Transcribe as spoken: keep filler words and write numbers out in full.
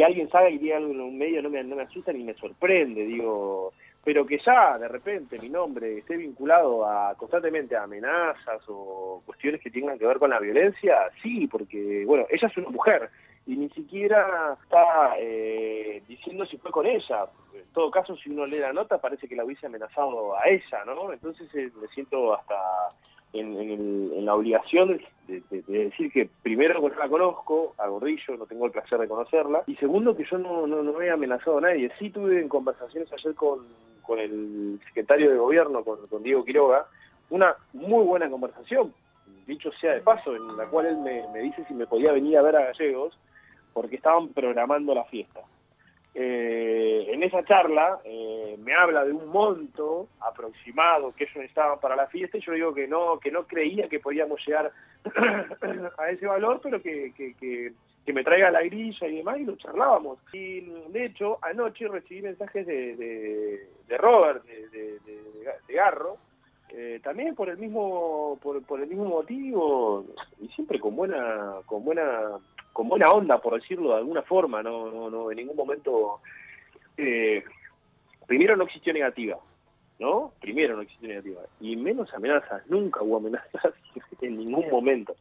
que alguien salga y diga algo en un medio no me, no me asusta ni me sorprende, digo, pero que ya de repente mi nombre esté vinculado a constantemente a amenazas o cuestiones que tengan que ver con la violencia, sí, porque, bueno, ella es una mujer y ni siquiera está eh, diciendo si fue con ella. En todo caso, si uno lee la nota, parece que la hubiese amenazado a ella, ¿no? Entonces eh, me siento hasta en, en, el, en la obligación de, de, de decir que primero que no la conozco, a Gordillo, no tengo el placer de conocerla, y segundo que yo no, no, no he amenazado a nadie. Sí tuve en conversaciones ayer con, con el secretario de gobierno, con, con Diego Quiroga, una muy buena conversación, dicho sea de paso, en la cual él me, me dice si me podía venir a ver a Gallegos, porque estaban programando la fiesta. Eh, en esa charla eh, me habla de un monto aproximado que ellos necesitaban para la fiesta y yo digo que no, que no creía que podíamos llegar a ese valor, pero que, que, que, que me traiga la grilla y demás y lo charlábamos. Y de hecho anoche recibí mensajes de, de, de Robert, de, de, de, de Garro, eh, también por el mismo por, por el mismo motivo y siempre con buena con buena con buena onda, por decirlo de alguna forma. No no no en ningún momento eh, primero no existió negativa, ¿no? Primero no existió negativa y menos amenazas, nunca hubo amenazas en ningún momento.